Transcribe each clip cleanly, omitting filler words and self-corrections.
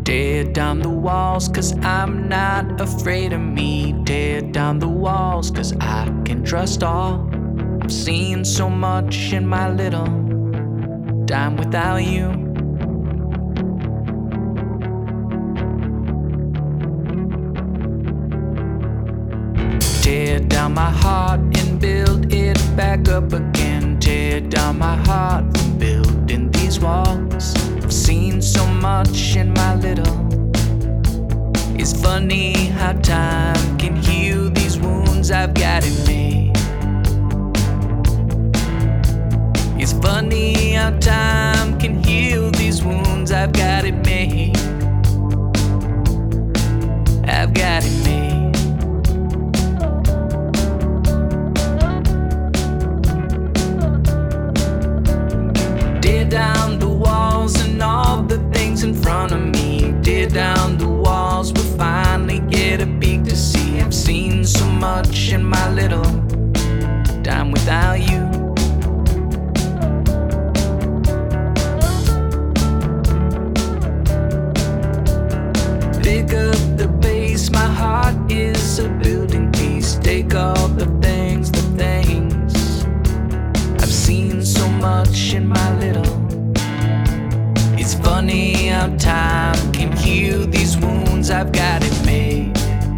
Tear down the walls, 'cause I'm not afraid of me. Tear down the walls, 'cause I can trust all. I've seen so much in my little time without you. Tear down my heart and build it back up again. Tear down my heart from building these walls. I've seen so much in my little. It's funny how time can heal these wounds I've got in me. It's funny how time can heal these wounds I've got in me. I've got in me. Tear down the walls and all the things in front of me. Tear down the walls, we'll finally get a peek to see. I've seen so much in my little time without you. Pick up the pace, my heart is a building piece. Take all the things, I've seen so much in my little. It's funny how time can heal these wounds I've got in me.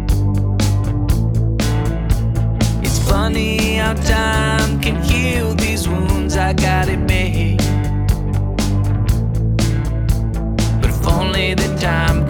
It's funny how time can heal these wounds I got in me. But if only the time